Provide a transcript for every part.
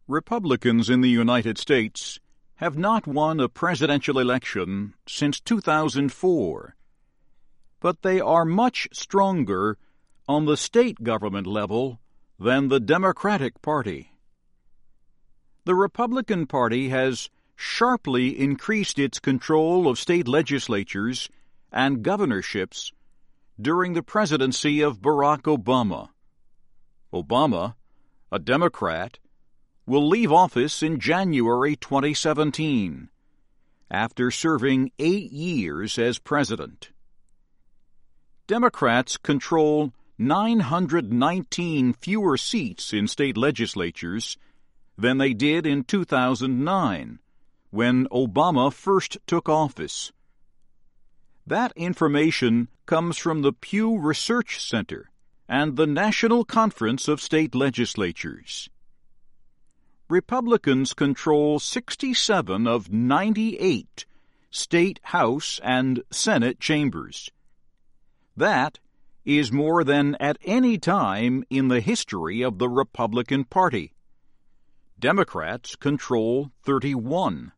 Republicans in the United States have not won a presidential election since 2004, but they are much stronger on the state government level than the Democratic Party. The Republican Party has sharply increased its control of state legislatures and governorships during the presidency of Barack Obama. Obama, a Democrat, will leave office in January 2017, after serving 8 years as president. Democrats control 919 fewer seats in state legislatures than they did in 2009, when Obama first took office. That information comes from the Pew Research Center and the National Conference of State Legislatures. Republicans control 67 of 98 state House and Senate chambers. That is more than at any time in the history of the Republican Party. Democrats control 31.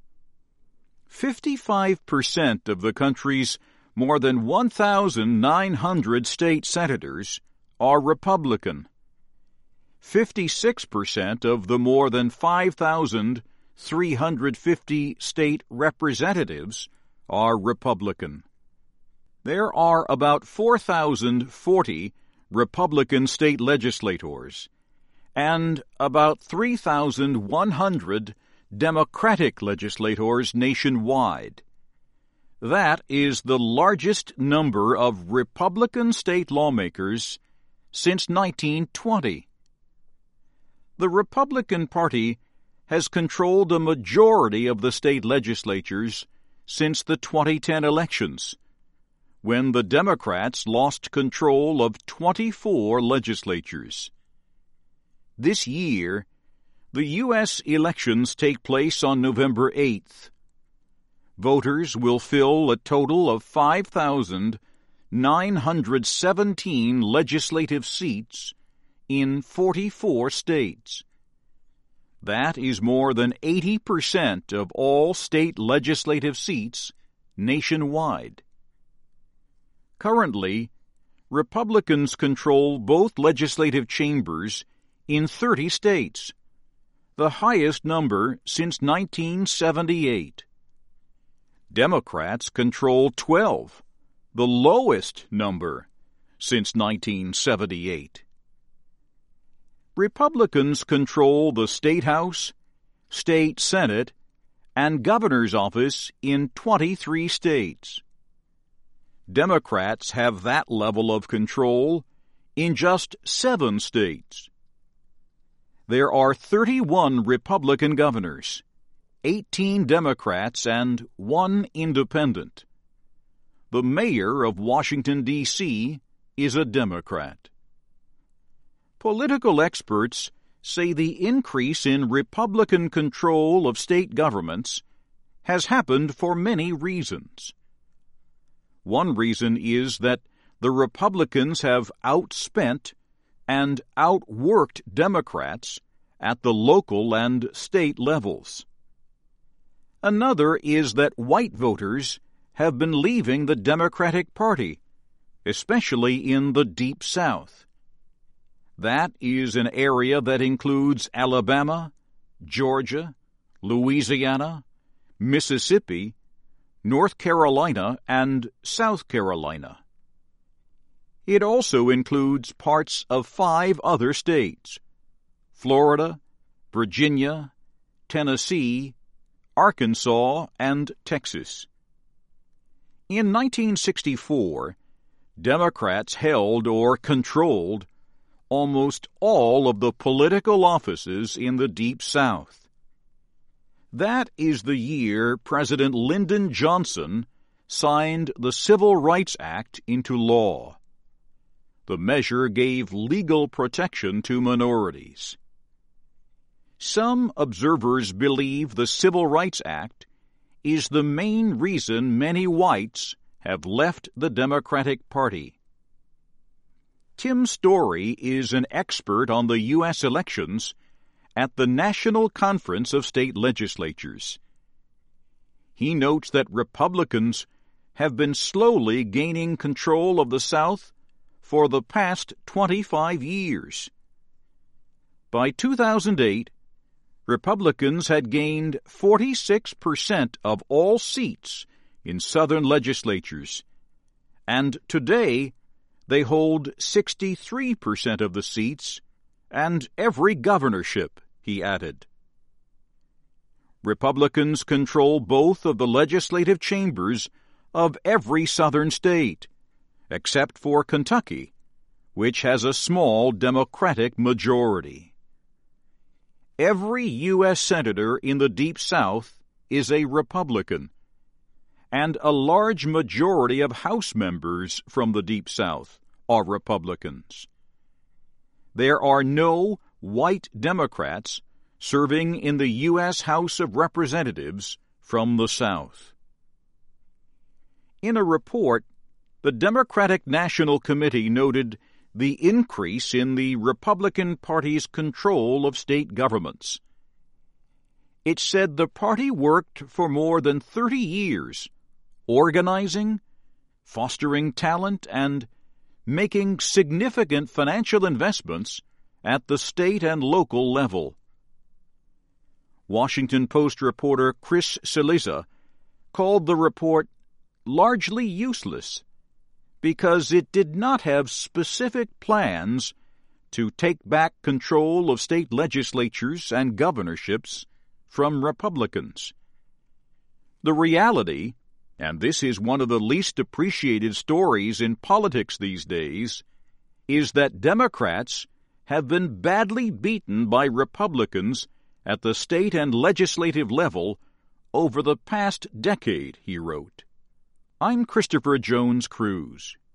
55% of the country's more than 1,900 state senators are Republican. 56% of the more than 5,350 state representatives are Republican. There are about 4,040 Republican state legislators and about 3,100 Democratic legislators nationwide. That is the largest number of Republican state lawmakers since 1920. The Republican Party has controlled a majority of the state legislatures since the 2010 elections, when the Democrats lost control of 24 legislatures. This year, the U.S. elections take place on November 8th. Voters will fill a total of 5,917 legislative seats in 44 states. That is more than 80% of all state legislative seats nationwide. Currently, Republicans control both legislative chambers in 30 states, the highest number since 1978. Democrats control 12, the lowest number since 1978. Republicans control the State House, State Senate, and Governor's office in 23 states. Democrats have that level of control in just 7 states. There are 31 Republican governors, 18 Democrats, and 1 independent. The mayor of Washington, D.C., is a Democrat. Political experts say the increase in Republican control of state governments has happened for many reasons. One reason is that the Republicans have outspent and outworked Democrats at the local and state levels. Another is that white voters have been leaving the Democratic Party, especially in the Deep South. That is an area that includes Alabama, Georgia, Louisiana, Mississippi, North Carolina, and South Carolina. It also includes parts of 5 other states: Florida, Virginia, Tennessee, Arkansas, and Texas. In 1964, Democrats held or controlled almost all of the political offices in the Deep South. That is the year President Lyndon Johnson signed the Civil Rights Act into law. The measure gave legal protection to minorities. Some observers believe the Civil Rights Act is the main reason many whites have left the Democratic Party. Tim Story is an expert on the U.S. elections at the National Conference of State Legislatures. He notes that Republicans have been slowly gaining control of the South for the past 25 years. By 2008, Republicans had gained 46% of all seats in Southern legislatures, and today they hold 63% of the seats and every governorship, he added. Republicans control both of the legislative chambers of every Southern state, except for Kentucky, which has a small Democratic majority. Every U.S. Senator in the Deep South is a Republican, and a large majority of House members from the Deep South are Republicans. There are no white Democrats serving in the U.S. House of Representatives from the South. In a report, the Democratic National Committee noted the increase in the Republican Party's control of state governments. It said the party worked for more than 30 years, organizing, fostering talent, and making significant financial investments at the state and local level. Washington Post reporter Chris Cillizza called the report largely useless because it did not have specific plans to take back control of state legislatures and governorships from Republicans. The reality, and this is one of the least appreciated stories in politics these days, is that Democrats have been badly beaten by Republicans at the state and legislative level over the past decade, he wrote. I'm Christopher Jones Cruz.